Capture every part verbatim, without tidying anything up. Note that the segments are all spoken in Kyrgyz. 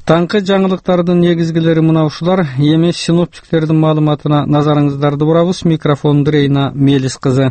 Таңкы жаңылыктардын негизгилери мына ушулар. Эми синоптиктердин маалыматына назарыңыздарды бурабыз. Микрофонду Рейна Мелис кызы.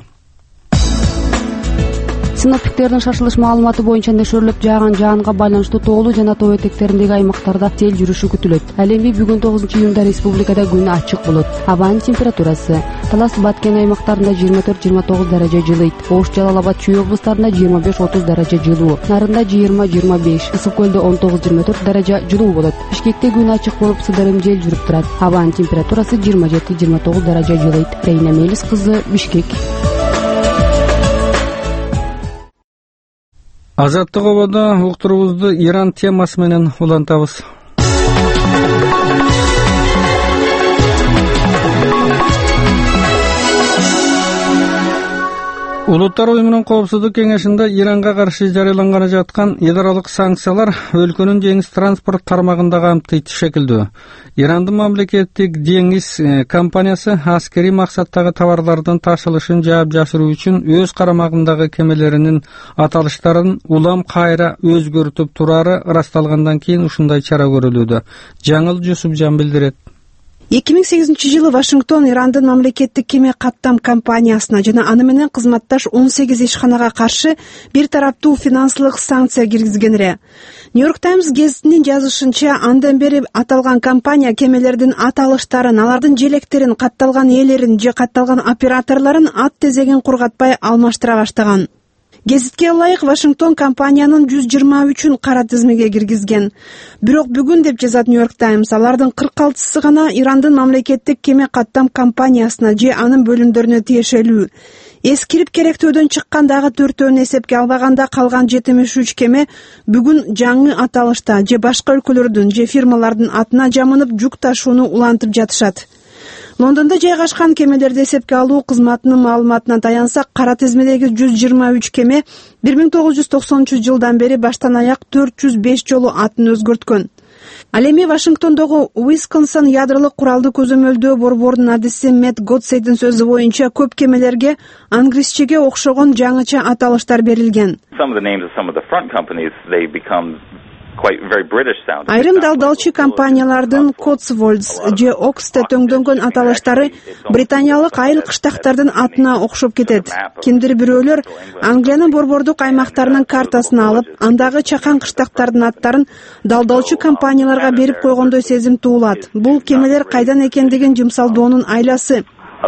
Синоптиктердин шашылыш маалыматы боюнча нөшөрлөп жааган жаанга байланыштуу тоолуу жана тоо этектериндеги аймактарда жел жүрүшү күтүлөт. Ал эми бүгүн тогузунчу июнда республикада күн ачык болот. Абанын температурасы Талас Баткен аймактарында жыйырма төрт жыйырма тогуз даража жылыйт. Ош, Жалал Абад, Чүй облустарында жыйырма беш отуз даража жылуу. Нарында жыйырма жыйырма беш, Ысык көлдө он тогуз жыйырма төрт даража жылуу болот. Бишкекте күн ачык болуп, сыдырым жел жүрүп турат. Абанын температурасы жыйырма жети жыйырма тогуз даража жылыйт. Рейна Мелис кызы, Бишкек. Азаттык ободо уктуруубузду Иран темасы менен улантабыз. Улуттар уюмунун коопсуздук кеңешинде Иранга каршы жарыяланганы жаткан эл аралык санкциялар өлкөнүн деңиз транспорт тармагында камтыйт шекилдүү. Ирандын мамлекеттик деңиз компаниясы аскери максаттагы товарлардын ташылышын жаап жашыруу үчүн өз карамагындагы кемелеринин аталыштарын улам кайра өзгөртүп турары ырасталгандан кийин ушундай чара көрүлүүдө. Жаңыл Жусупжан билдирет. эки миң сегизинчи жылы Вашингтон Ирандын мамлекеттик кеме каттам компаниясына жана аны менен кызматташ он сегиз ишканага каршы бир тараптуу финансылык санкция киргизген эле. Нью-Йорк Таймс гезитинин жазышынча, андан бери аталган компания кемелердин аталыштарын, алардын желектерин, катталган ээлерин же катталган операторлорун ат тезегин кургатпай алмаштыра баштаган. Гезитке ылайык Вашингтон компаниянын жүз жыйырма үчүн кара тизмеге киргизген. Бирок бүгүн, деп жазат Нью-Йорк Таймс, алардын кырк алтысы гана Ирандын мамлекеттик кеме каттам компаниясына же анын бөлүмдөрүнө тиешелүү. Эскирип керектөөдөн чыккан дагы төртөөнү эсепке албаганда калган жетимиш үч кеме бүгүн жаңы аталышта же башка өлкөлөрдүн же фирмалардын атына жамынып жүк ташууну улантып жатышат. Лондондо жайгашкан кемелерди эсепке алуу кызматынын маалыматына таянсак, кара тизмедеги жүз жыйырма үч кеме бир миң тогуз жүз токсонунчу жылдан бери баштан аяк төрт жүз беш жолу атын өзгөрткөн. Ал эми Вашингтондогу Уисконсин ядролук куралды көзөмөлдөө борборунун адиси Мэтт Готсейдин сөзү боюнча, көп кемелерге англисчеге окшогон жаңыча аталыштар берилген. Айрым далдалчы компаниялардын Cotswolds же Оксте төңдөнгөн аталыштары британиялык айыл кыштактардын атына окшоп кетет. Кимдир бирөөлөр Англиянын борбордук аймактарынын картасын алып, андагы чакан кыштактардын аттарын далдалчы компанияларга берип койгондой сезим туулат. Бул кемелер кайдан экендигин жымсалдоонун айласы.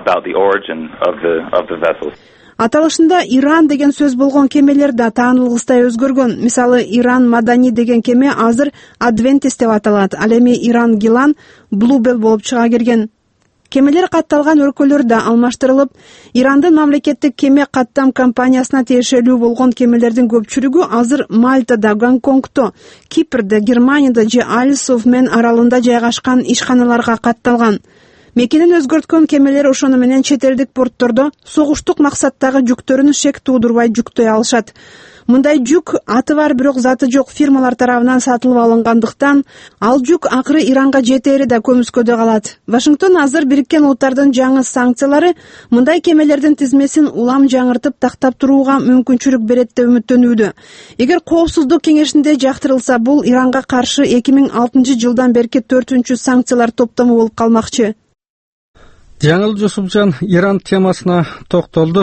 Аталышында Иран деген сөз болгон кемелер да таанылгыстай өзгөргөн. Мисалы, Иран Мадани деген кеме азыр Adventist деп аталат. Ал эми Иран Гилан Bluebell болуп чыга келген. Кемелер катталган өлкөлөр да алмаштырылып, Ирандын мамлекеттик кеме каттам компаниясына тиешелүү болгон кемелердин көпчүлүгү азыр Мальтада, Гонконгто, Кипрде, Германияда же Isles of Man аралында жайгашкан ишканаларга катталган. Мекенин өзгөрткөн кемелер ошону менен чет элдик порттордо согуштук максаттагы жүктөрүн шек туудурбай жүктөй алышат. Мындай жүк аты бар, бирок заты жок фирмалар тарабынан сатылып алынгандыктан, ал жүк акыры Иранга жетери да көмүскөдө калат. Вашингтон азыр Бириккен Улуттардын жаңы санкциялары мындай кемелердин тизмесин улам жаңыртып тактап турууга мүмкүнчүлүк берет деп үмүттөнүүдө. Эгер коопсуздук кеңешинде жактырылса, бул Иранга каршы эки миң алтынчы жылдан берки төртүнчү санкциялар топтому болуп калмакчы. Жаңыл Жусупжан Иран темасына токтолду.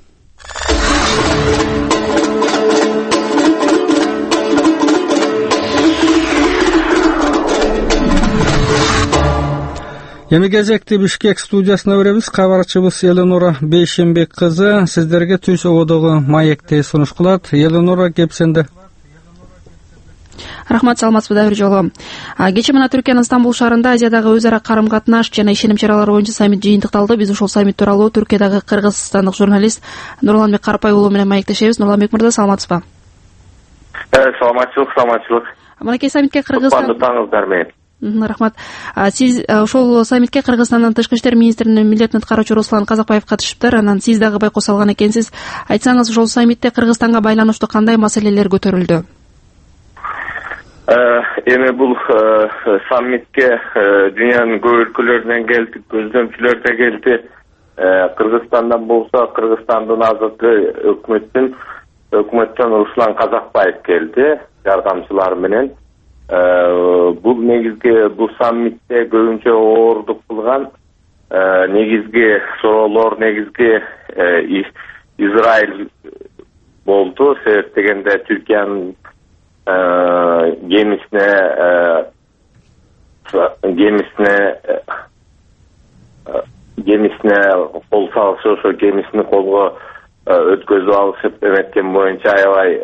Эми кезекти Бишкек студиясына беребиз. Кабарчыбыз Эленора Бейшенбек кызы сиздерге Түз ободогу маекти сунуш кылат. Эленора, кепсенде. Рахмат, саламатсызбы бир жолу. Кечээ мына Түркиянын Стамбул шаарында Азиядагы өз ара карым-катнаш жана ишеним чаралары боюнча саммит жыйынтыкталды. Биз ушул саммит тууралуу Түркиядагы кыргызстандык журналист Нурланбек Карапай уулу менен маектешебиз. Нурланбек мырза, саламатсызбы? Саламатчылык, саламатчылык. Мынакей саммитке Кыргызстан таңыңыздар менен. Рахмат. Сиз ошол саммитке Кыргызстандын тышкы иштер министринин милдетин аткаруучу Руслан Казакбаев катышыптыр. Анан сиз дагы байкоо салган экенсиз. Айтсаңыз, ошол саммитте Кыргызстанга байланыштуу кандай маселелер көтөрүлдү? Эми бул саммитке дүйнөнүн көп өлкөлөрүнөн келди, көздөмчүлөр да келди. Кыргызстандан болсо, Кыргызстандын азыркы өкмөттүн өкмөттөн Руслан Казакбаев келди, жардамчылары менен. бул негизги бул саммитте көбүнчө оордук кылган негизги суроолор негизги Израиль болду. Себеп дегенде Түркиянын гемисине гемисине гемисине кол салышы, ошо гемисини колго өткөзүп алышып эметкен боюнча аябай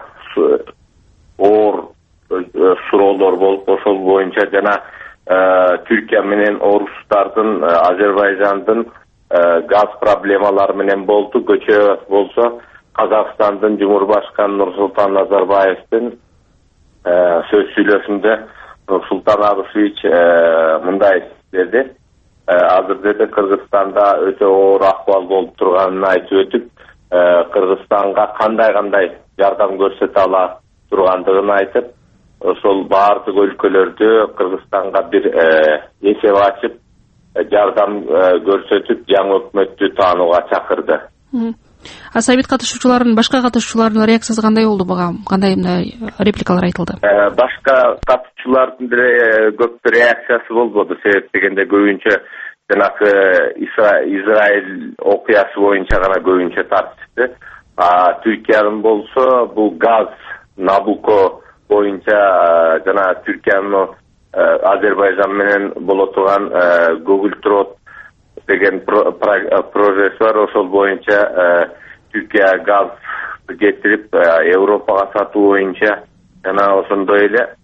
оор суроолор болуп, ошол боюнча жана Түркия менен орустардын, Азербайжандын газ проблемалары менен болду. Көчө болсо Казакстандын Жумурбашканы Нурсултан Назарбаевдин сөз сүйлөшүндө Нурсултан Абишевич мындай деди: азыр да Кыргызстанда өтө оор акыбал болуп турганын айтып өтүп, Кыргызстанга кандай кандай жардам көрсөтө ала тургандыгын айтып, ошол баардык өлкөлөрдү Кыргызстанга бир эсеп ачып, жардам көрсөтүп, жаңы өкмөттү таанууга чакырды. А саммит катышуучуларынын, башка катышуучулардын реакциясы кандай болду буга? Кандай репликалар айтылды? Башка катышуучулардын деле көп реакциясы болбоду. Себеп дегенде көбүнчө жанакы Израиль окуясы боюнча гана көбүнчө тартышты. А Түркиянын болсо бул газ Набуко боюнча жана Түркиянын Азербайжан менен боло турган Google Trot деген прожект бар. Ошол боюнча Түркия газ кетирип Европага сатуу боюнча жана ошондой эле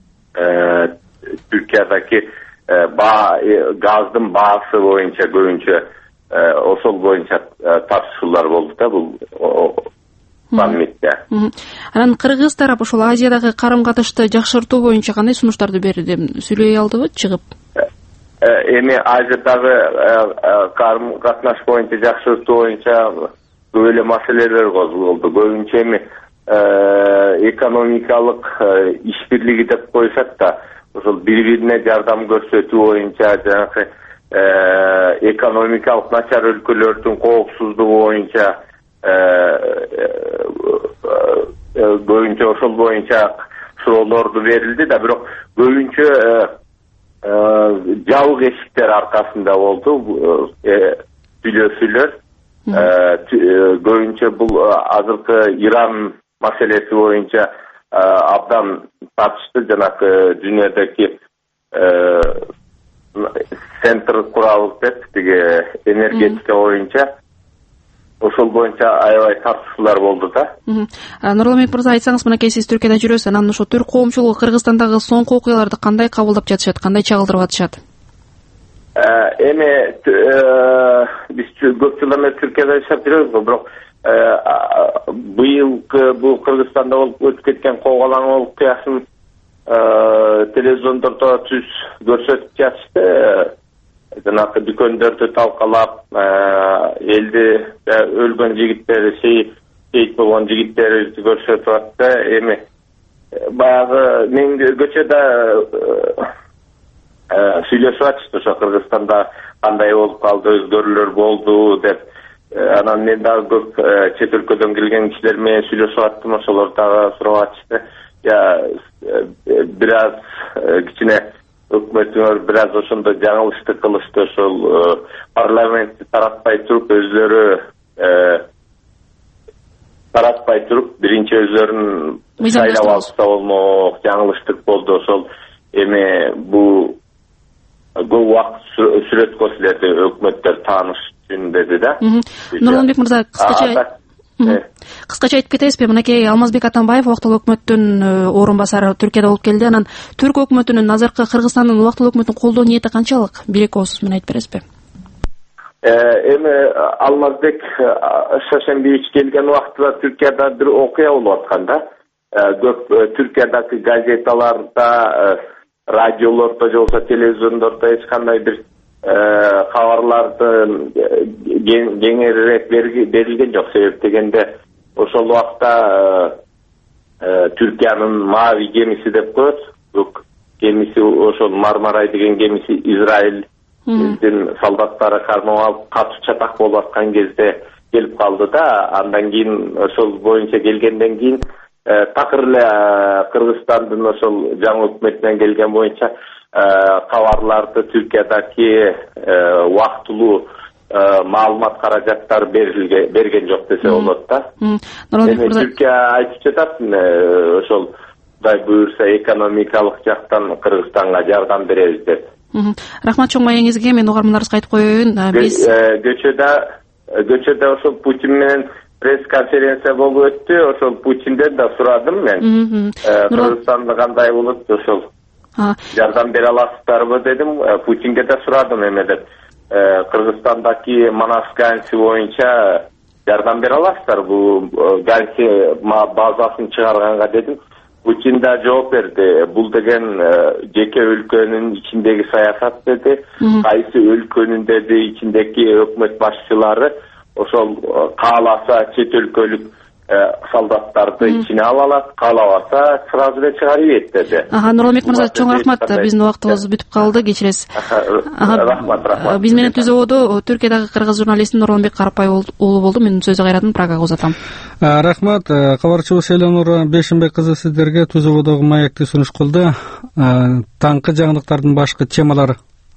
Түркиядагы газдын баасы боюнча көбүнчө ошол боюнча тартышуулар болду да бул саммитте. Анан Кыргыз тарап ошол Азиядагы карым-катышты жакшыртуу боюнча кандай сунуштарды берди? Сүйлөй алдыбы чыгып? Эми Азиядагы карым-катнаш боюнча жакшыртуу боюнча көп эле маселелер козголду. Көбүнчө эми экономикалык иш-бирлиги деп коюшат да, ошол бири-бирине жардам көрсөтүү боюнча, жанагы экономикалык начар өлкөлөрдүн коопсуздугу боюнча көбүнчө ошол боюнча суроолорду берилди да, бирок көбүнчө жабык эшиктер аркасында болду сүйлөшүүлөр. Көбүнчө бул азыркы Иран маселеси боюнча абдан тартышты. Жанагы дүйнөдөгү центр курабыз деп, тиги энергетика боюнча ошол боюнча аябай тартышуулар болду да. Нурламек мырза, айтсаңыз, мынакей сиз Түркияда жүрөсүз, анан ошо түрк коомчулугу Кыргызстандагы соңку окуяларды кандай кабылдап жатышат, кандай чагылдырып атышат? Эми биз көп жыл эме Түркияда жашап жүрөбүз, бирок быйылкы бул Кыргызстанда болуп өтүп кеткен коогалаң окуясын телевизондордо түз көрсөтүп жатышты. Жанагы дүкөндөрдү талкалап, элди өлгөн жигиттери, шейит болгон жигиттерди көрсөтүп атты. Эми баягы мен көчөдө сүйлөшүп атышты, ошо Кыргызстанда кандай болуп калды, өзгөрүүлөр болду деп. Анан мен дагы көп чет өлкөдөн келген кишилер менен сүйлөшүп аттым, ошолор дагы сурап атышты. Я бир аз кичине өкмөтүңөр бир аз ошондо жаңылышты кылышты, ошол парламентти таратпай туруп, өзлөрү таратпай туруп, биринчи өзлөрүн сайлап алышса болмок, жаңылыштык болду. Ошол эми бул көп убакыт сүрөт көрсөтүлдү, өкмөттөр тааныш үчүн деди да. Нурламбек мырза, кыскача Кыскача айтып кетесизби, мынакей Алмазбек Атамбаев убактылуу өкмөттүн орун басары Түркияда болуп келди. Анан түрк өкмөтүнүн, азыркы Кыргызстандын убактылуу өкмөтүнүн колдоо ниети канчалык? Бир эки ооз менен айтып бересизби? Эми Алмазбек Шошенбиевич келген убактта Түркияда бир окуя болуп аткан да. Көп Түркиядагы газеталарда, радиолордо же болбосо телевизондордо эч кандай бир кабарларды кеңирээк берилген жок. Себеп дегенде ошол убакта Түркиянын Мави гемиси деп коет. Бул гемиси ошол Мармарай деген гемиси Израилдин солдаттары кармап алып катуу чатак болуп аткан кезде келип калды да. Андан кийин ошол боюнча келгенден кийин такыр эле Кыргызстандын ошол жаңы өкмөтүнөн келген боюнча кабарларды Түркиядагы убактылуу маалымат каражаттары берген жок десе болот да. Эми Түркия айтып жатат, ошол Кудай буюрса экономикалык жактан Кыргызстанга жардам беребиз деп. Рахмат чоң маегиңизге. Мен угармандарыбызга айтып коеюн. Биз көчөдө көчөдө ошол Путин менен пресс-конференция болуп өттү. Ошол Путинден да сурадым мен. Кыргызстанда кандай болот, ошол жардам бере аласыздарбы дедим. Путинге да сурадым эме деп. Кыргызстандагы Манас ганси боюнча жардам бере аласыздар, бул ганси базасын чыгарганга дедим. Путин да жооп берди. Бул деген жеке өлкөнүн ичиндеги саясат деди. Кайсы өлкөнүн деди ичиндеги өкмөт башчылары ошол кааласа чет өлкөлүк солдаттарды ичине ала алат, каалабаса сразу эле чыгарып деди. Ага, Нуралбек мырза, чоң рахмат. Биздин убактыбыз бүтүп калды, кечиресиз. Рахмат, рахмат. Биз менен түзөбодо Түркиядагы кыргыз журналисти Нуралбек Карапай уулу болду. Мен сөздү кайрадан Прагага узатам. Рахмат. Кабарчыбыз Эленура Бешенбек кызы сиздерге түзөбодогу маекти сунуш кылды. Таңкы жаңылыктардын башкы темалары.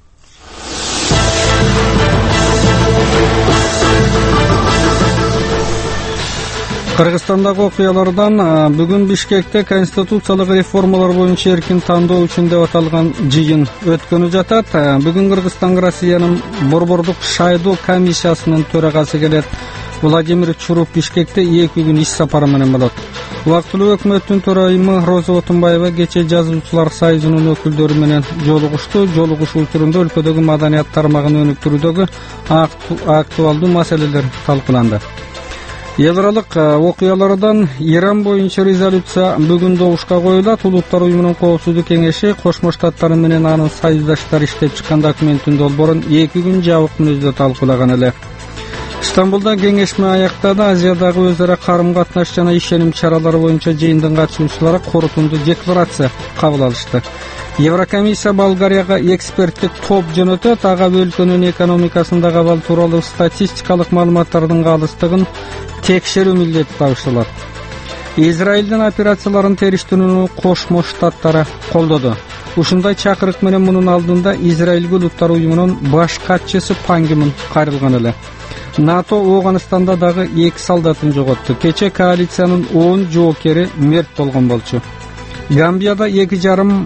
Кыргызстандагы окуялардан бүгүн Бишкекте конституциялык реформалар боюнча эркин тандоо үчүн деп аталган жыйын өткөнү жатат. Бүгүн Кыргызстанга Россиянын борбордук шайлоо комиссиясынын төрагасы келет. Владимир Чуруп Бишкекте эки күн иш сапары менен болот. Убактылуу өкмөттүн төрайымы Роза Отунбаева кече жазуучулар союзунун өкүлдөрү менен жолугушту. Жолугушуу учурунда өлкөдөгү маданият тармагын өнүктүрүүдөгү актуалдуу маселелер талкууланды. Европалык окуялардан Иран боюнча резолюция бүгүн добушка коюлат. Улуттар уюмунун коопсуздук кеңеши Кошмо Штаттар менен анын союздаштары иштеп чыккан документтин долбоорун эки күн жабык мүнөздө талкуулаган эле. Стамбулда кеңешме аяктады. Азиядагы өз ара карым-катнаш жана ишеним чаралары боюнча жыйындын катышуучулары корутунду декларация кабыл алышты. Еврокомиссия Болгарияга эксперттик топ жөнөтөт. Ага өлкөнүн экономикасындагы абал тууралуу статистикалык маалыматтардын калыстыгын текшерүү милдети табышталат. Израилдин операцияларын териштирүүнү Кошмо Штаттары колдоду. Ушундай чакырык менен мунун алдында Израилге Улуттар уюмунун баш катчысы Пан Ги Мун кайрылган эле. НАТО Оганстанда дагы эки солдатын жоготту. Кече коалициянын он жоокери мерт болгон болчу. Гамбияда эки жарым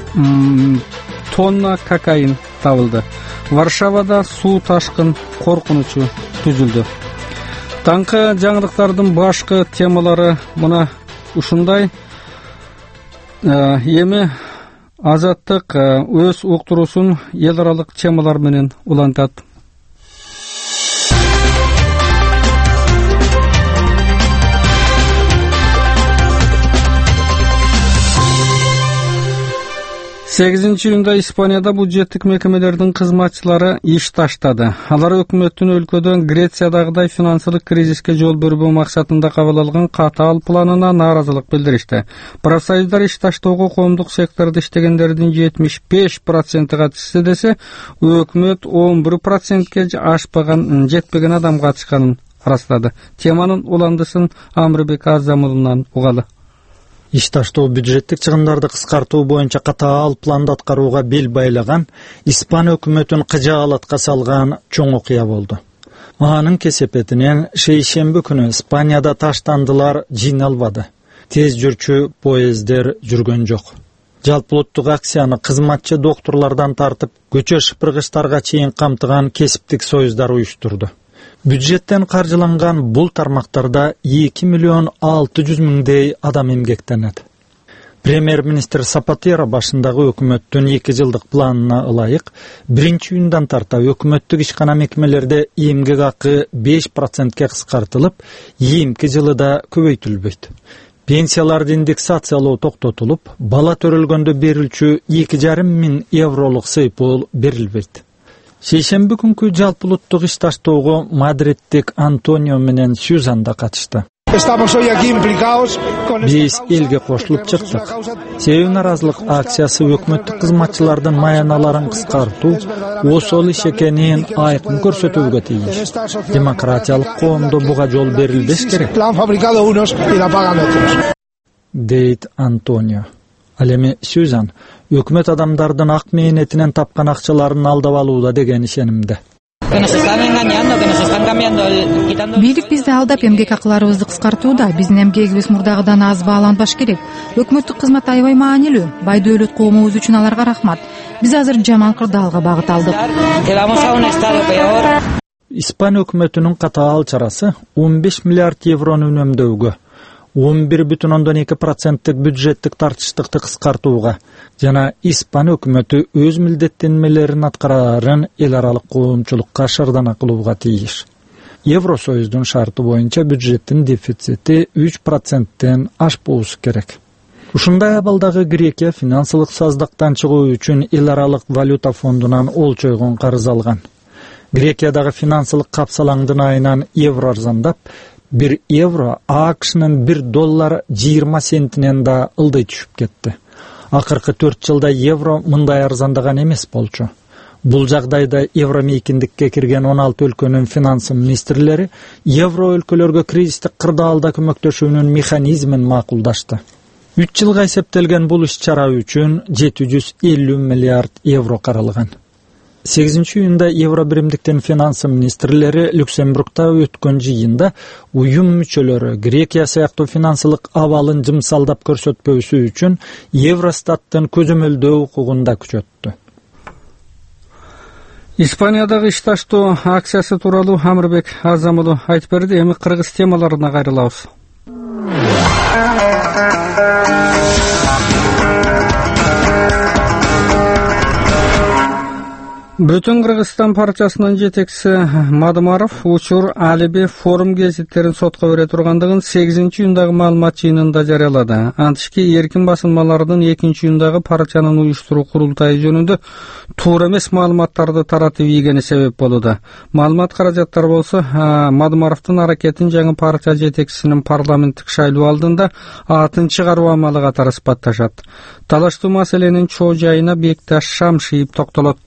тонна кокаин табылды. Варшавада суу ташкын коркунучу түзүлдү. Таңкы жаңылыктардын башкы темалары мына ушундай. Эми Азаттык өз уктуруусун эл аралык темалар менен улантат. сегизинчи июнда Испанияда бюджеттик мекемелердин кызматчылары иш таштады. Алар өкмөттүн өлкөдө Грециядагыдай финансылык кризиске жол бербөө максатында кабыл алган катаал планына нааразылык билдиришти. Профсоюздар иш таштоого коомдук сектордо иштегендердин жетимиш беш проценти катышты десе, өкмөт он бир процентке ашпаган, жетпеген адам катышканын ырастады. Теманын уландысын Амрбек Азамулунан угалы. Иш таштоо бюджеттик чыгымдарды кыскартуу боюнча катаал планды аткарууга бел байлаган Испан өкмөтүн кыжаалатка салган чоң окуя болду. Анын кесепетинен шейшемби күнү Испанияда таштандылар жыйналбады. Тез жүрчү поезддер жүргөн жок. Жалпы улуттук акцияны кызматчы доктурлардан тартып көчө шыпыргычтарга чейин камтыган кесиптик союздар уюштурду. Бюджеттен каржыланган бул тармактарда эки миллион алты жүз миңдей адам эмгектенет. Премьер-министр Сапатера башындагы өкмөттүн эки жылдык планына ылайык биринчи июндан тарта өкмөттүк ишкана мекемелерде эмгек акы беш процентке кыскартылып, ийинки жылы да көбөйтүлбөйт. Пенсияларды индексациялоо токтотулуп, бала төрөлгөндө берилчү эки жарым миң евролук сыйпул берилбейт. Шейшемби күнкү жалпы улуттук иш таштоого Мадридтик Антонио менен Сюзан да катышты. Биз элге кошулуп чыктык. Себеби наразылык акциясы өкмөттүк кызматчылардын маяналарын кыскартуу, осол иш экенин айкын көрсөтүүгө тийиш. Демократиялык коомдо буга жол берилбеш керек. дейт Антонио. Ал эми Сюзан өкмөт адамдардын ак мээнетинен тапкан акчаларын алдап алууда деген ишенимде. Бийлик бизди алдап эмгек акыларыбызды кыскартууда. Биздин эмгегибиз мурдагыдан аз бааланбаш керек. Өкмөттүк кызмат аябай маанилүү. Бай дөөлөт коомубуз үчүн аларга рахмат. Биз азыр жаман кырдаалга багыт алдык. Испан өкмөтүнүн катаал чарасы он беш миллиард еврону үнөмдөөгө, он бир бүтүн ондон эки проценттик бюджеттик тартыштыкты кыскартууга жана Испан өкмөтү өз милдеттенмелерин аткарарын эл аралык коомчулукка шардана кылууга тийиш. Евросоюздун шарты боюнча бюджеттин дефицити үч проценттен ашпоосу керек. Ушундай абалдагы Грекия финансылык саздактан чыгуу үчүн эл аралык валюта фондунан олчойгон карыз алган. Грекиядагы финансылык капсалаңдын айынан евро арзандап, бир евро АКШнын бир доллар жыйырма центинен да ылдый түшүп кетти. Акыркы төрт жылда евро мындай арзандаган эмес болчу. Бул жагдайда евро мейкиндикке кирген он алты өлкөнүн финанс министрлери евро өлкөлөргө кризистик кырдаалда көмөктөшүүнүн механизмин макулдашты. үч жылга эсептелген бул иш-чара үчүн жети жүз элүү миллиард евро каралган. сегизинчи июнда евро биримдиктин финанс министрлери Люксембургда өткөн жыйында уюм мүчөлөрү Грекия сыяктуу финансылык абалын жымсалдап көрсөтпөсү үчүн Евростаттын көзөмөлдөө укугун да күчөттү. Испаниядагы ишташтоо акциясы тууралуу Амырбек Азам уулу айтып берди. Эми кыргыз темаларына кайрылабыз. Бүтүн Кыргызстан партиясынын жетекчиси Мадымаров учур Алиби форум гезиттерин сотко бере тургандыгын сегизинчи июндагы маалымат жыйынында жарыялады. Антишки эркин басылмалардын экинчи июндагы партиянын уюштуруу курултайы жөнүндө туура эмес маалыматтарды таратып ийгени себеп болууда. Маалымат каражаттар болсо Мадымаровдун аракетин жаңы партия жетекчисинин парламенттик шайлоо алдында атын чыгаруу амалы катары сыпатташат. Талаштуу маселенин чоо жайына Бекташ Шамшиев токтолот.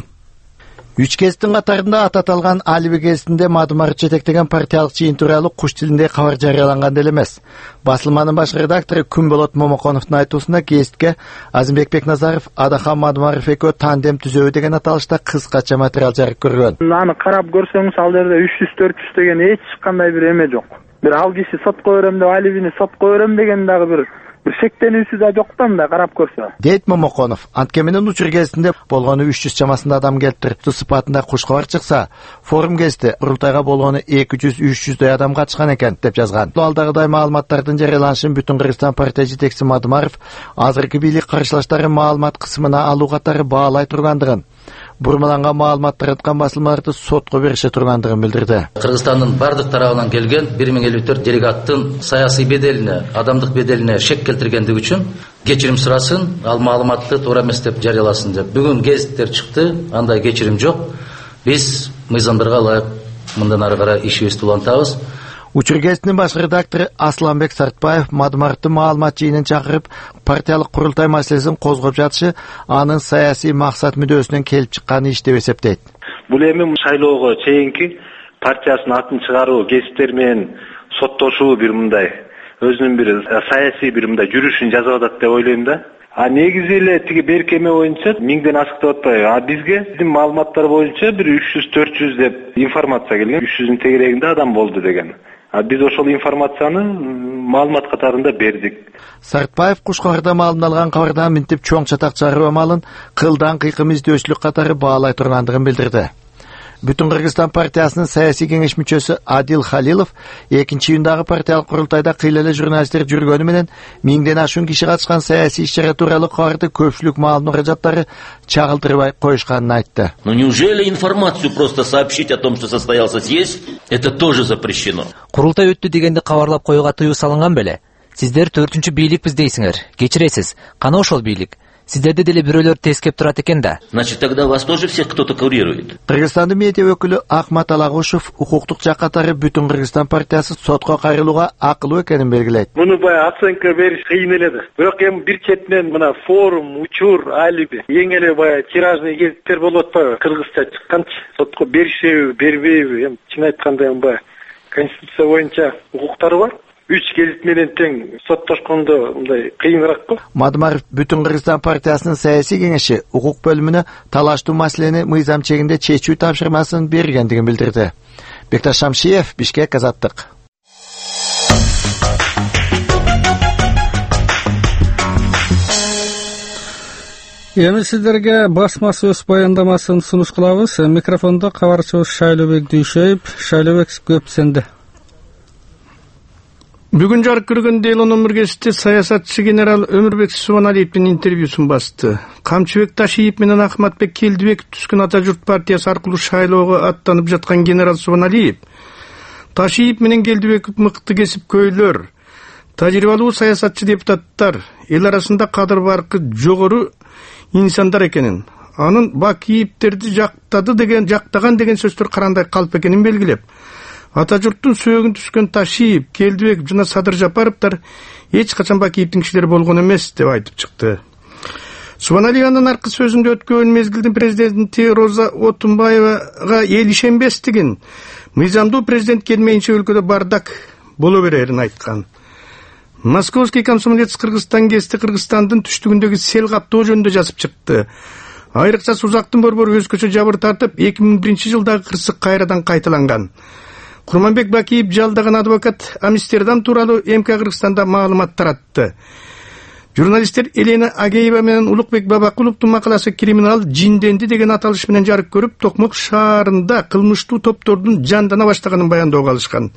Үч кездин катарында аты аталган Алиби кезинде Мадымаров жетектеген партиялык жыйын тууралуу куш тилинде кабар жарыяланган деле эмес. Басылманын баш редактору Күнболот Момоконовдун айтуусунда гезитке Азимбек Бекназаров, Адахан Мадымаров экөө тандем түзөбү деген аталышта кыскача материал жарык көргөн. Аны карап көрсөңүз ал жерде үч жүз төрт жүз деген эч кандай бир эме жок. Бир ал киши сотко берем деп Алибини сотко берем деген дагы бир бир шектенүүсү да жок да мындай карап көрсө. Дейт Момоконов, анткеменен учур кезинде болгону үч жүз чамасында адам келип турупту сыпатында куш кабар чыкса, форум кезинде курултайга болгону эки жүз үч жүздөй адам катышкан экен деп жазган. Алдагыдай маалыматтардын жарыяланышын Бүтүн Кыргызстан партия жетекчиси Мадымаров азыркы бийлик каршылаштары маалымат кысымына алуу катары баалай тургандыгын, бурмаланган маалымат тараткан басылмаларды сотко берише тургандыгын билдирди. Кыргызстандын бардык тарабынан келген бир миң элүү төрт делегаттын саясий беделине, адамдык беделине шек келтиргендиги үчүн кечирим сурасын, ал маалыматты туура эмес деп жарыяласын деп. Бүгүн гезиттер чыкты, андай кечирим жок. Биз мыйзамдарга ылайык мындан ары карай ишибизди улантабыз. Учур гезитинин баш редактору Асланбек Сартбаев Мадымаровдун маалымат жыйынын чакырып, партиялык курултай маселесин козгоп жатышы анын саясий максат мүдөөсүнөн келип чыккан иш деп эсептейт. Бул эми шайлоого чейинки партиясынын атын чыгаруу, гезиттер менен соттошуу бир мындай өзүнүн бир саясий бир мындай жүрүшүн жазып атат деп ойлойм да. А негизи эле тиги берки эме боюнча миңден ашык деп атпайбы? А бизге биздин маалыматтар боюнча бир үч жүз төрт жүз деп информация келген. үч жүздүн тегерегинде адам болду деген. А биз ошол информацияны маалымат катарында бердик. Сартбаев куш кабарда маалымдалган кабардан минтип чоң чатак чыгаруу амалын кылдан кыйкым издөөчүлүк катары баалай тургандыгын билдирди. Бүтүн Кыргызстан партиясынын саясий кеңеш мүчөсү Адил Халилов экинчи июндагы партиялык курултайда кыйлале журналисттер жүргөнү менен миңден ашуун киши катышкан саясий иш-чара тууралуу кабарды көпчүлүк маалымат каражаттары чагылдырбай коюшканын айтты. Но неужели информацию просто сообщить о том, что состоялся съезд, это тоже запрещено? Курултай өттү дегенди кабарлап коюуга тыюу салынган беле? Сиздер төртүнчү бийликпиз дейсиңер. Кечиресиз. Кана ошол бийлик? Сиздерде деле бирөөлөр тескеп турат экен да. Значит, тогда вас тоже всех кто-то курирует. Кыргызстандын медиа өкүлү Ахмат Алагушев укуктук жаккатары Бүтүн Кыргызстан партиясы сотко кайрылууга акылуу экенин белгилейт. Муну баягы оценка бериш кыйын эле да. Бирок эми бир четинен мына форум, учур, алиби эң эле баягы тиражный гезиттер болуп атпайбы? Кыргызча чыкканчы сотко беришеби, бербейби? Эми чын айтканда эми баягы конституция боюнча укуктары бар. үч гезит менен тең соттошкондо мындай кыйыныраак го. Мадмаров Бүтүн Кыргызстан партиясынын саясий кеңеши укук бөлүмүнө талаштуу маселени мыйзам чегинде чечүү тапшырмасын бергендигин билдирди. Бекташ Шамшиев, Бишкек, Азаттык. Эми сиздерге басма сөз баяндамасын сунуш кылабыз. Микрофондо кабарчыбыз Шайлообек Дүйшөев. Шайлообек, көп сенде. Бүгүн жарык көргөн Делон Өмүргесте саясатчы генерал Өмүрбек Субаналиевдин интервьюсун басты. Камчыбек Ташиев менен Ахматбек Келдибек түзгөн Ата журт партиясы аркылуу шайлоого аттанып жаткан генерал Субаналиев Ташиев менен Келдибек мыкты кесипкөйлөр, тажрыйбалуу саясатчы депутаттар, эл арасында кадыр баркы жогору инсандар экенин, анын Бакиевтерди жактады деген, жактаган деген сөздөр карандай калп экенин белгилеп, Ата журттун сөөгүн түзгөн Ташиев, Келдибек жана Садыр Жапаровдор эч качан Бакиевдин кишилери болгон эмес деп айтып чыкты. Субаналиевдин аркы сөзүндө өткөн мезгилдин президенти Роза Отунбаевага эл ишенбестигин, мыйзамдуу президент келмейинче өлкөдө бардак боло берерин айткан. Московский комсомолец Кыргызстан гезити Кыргызстандын түштүгүндөгү сел каптоо жөнүндө жазып чыкты. Айрыкча Сузактын борбору өзгөчө жабыр тартып, эки миң биринчи жылдагы кырсык кайрадан кайталанган. Курманбек Бакиев жалдаган адвокат Амстердам тууралуу эм ка Кыргызстанда маалымат таратты. Журналисттер Елена Агеева менен Улукбек Бабакуловдун макаласы «Криминал жинденди» деген аталыш менен жарык көрүп, Токмок шаарында кылмыштуу топтордун жандана баштаганын баяндоого алышкан.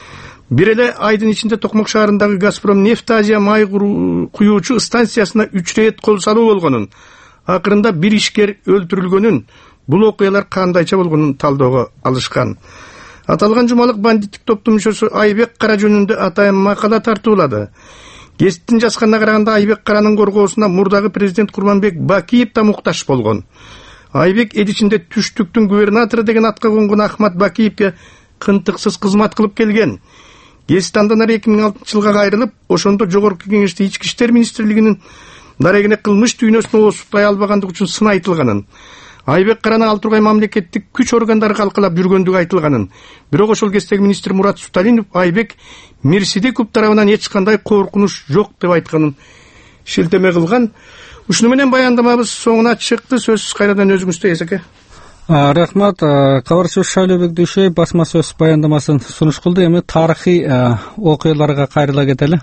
Бир эле айдын ичинде Токмок шаарындагы Газпром нефть Азия май куюучу станциясына үч рет кол салуу болгонун, акырында бир ишкер өлтүрүлгөнүн, бул окуялар кандайча болгонун талоого алышкан. Аталган жумалык бандиттик топтун мүчөсү Айбек Кара жөнүндө атайын макала тартуулады. Гезиттин жазганына караганда Айбек Каранын коргоосуна мурдагы президент Курманбек Бакиев да мукташ болгон. Айбек эл ичинде түштүктүн губернатору деген атка конгон Ахмат Бакиевге кынтыксыз кызмат кылып келген. Гезит андан ары эки миң алтынчы жылга кайрылып, ошондо жогорку кеңеште ички иштер министрлигинин дарегине кылмыш дүйнөсүнө осуптай албагандык үчүн сын айтылганын, Айбек Караны ал тургай мамлекеттик күч органдары калкалап жүргөндүгү айтылганын. Бирок ошол кездеги министр Мурат Суталинов Айбек Мирсидиков тарабынан эч кандай коркунуч жок деп айтканын шилтеме кылган. Ушуну менен баяндамабыз соңуна чыкты. Сөз кайрадан өзүңүздө, эсеке. Рахмат. Кабарчыбыз Шайлообек Дүйшөев басма сөз баяндамасын сунуш кылды. Эми тарыхый окуяларга кайрыла кетели.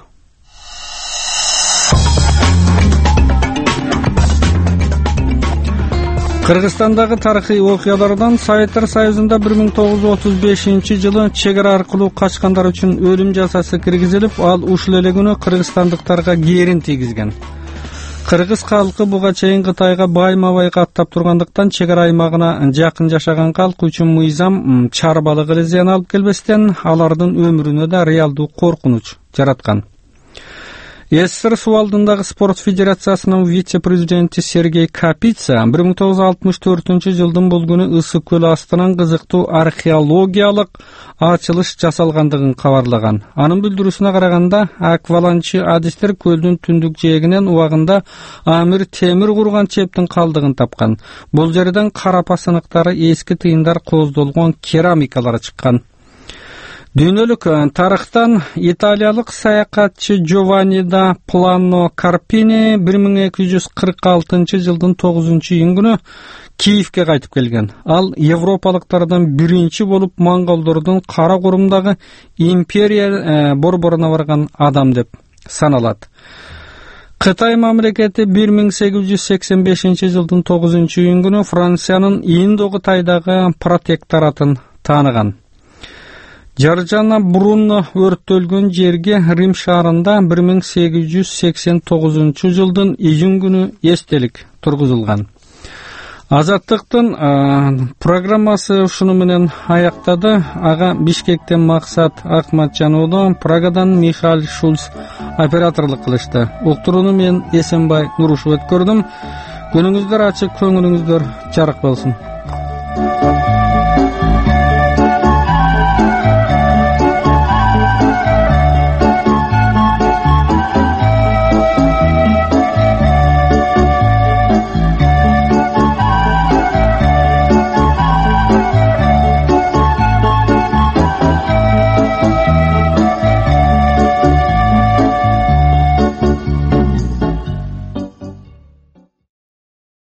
Кыргызстандагы тарыхый окуялардан Советтер Союзунда бир миң тогуз жүз отуз бешинчи жылы чек ара аркылуу качкандар үчүн өлүм жазасы киргизилип, ал ушул эле күнү кыргызстандыктарга кээрин тийгизген. Кыргыз калкы буга чейин Кытайга байма-бай каттап тургандыктан чек ара аймагына жакын жашаган калк үчүн мыйзам чарбалык эле зыян алып келбестен, алардын өмүрүнө да реалдуу коркунуч жараткан. СССР суу алдындагы спорт федерациясынын вице-президенти Сергей Капица бир миң тогуз жүз алтымыш төртүнчү жылдын бул күнү Ысык көл астынан кызыктуу археологиялык ачылыш жасалгандыгын кабарлаган. Анын билдирүүсүнө караганда, акваланчы адистер көлдүн түндүк жээгинен убагында Амир Темир курган чептин калдыгын тапкан. Бул жерден карапа сыныктары, эски тыйындар, кооздолгон керамикалар чыккан. Дүйнөлүк тарыхтан италиялык саякатчы Джованни да Плано Карпини бир миң эки жүз кырк алтынчы жылдын тогузунчу июнь Киевке кайтып келген. Ал европалыктардан биринчи болуп монголдордун кара курумдагы империя борборуна барган адам деп саналат. Кытай мамлекети бир миң сегиз жүз сексен бешинчи жылдын тогузунчу июнь Франциянын Индо-Кытайдагы протекторатын тааныган. Жаржана Брунно өрттөлгөн жерге Рим шаарында бир миң сегиз жүз сексен тогузунчу жылдын июнь күнү эстелик тургузулган. Азаттыктын программасы ушуну менен аяктады. Ага Бишкектен Максат Акматжануулу, Прагадан Михаил Шульц операторлук кылышты. Уктурууну мен Эсенбай Нурушев өткөрдүм. Күнүңүздөр ачык, көңүлүңүздөр жарык болсун.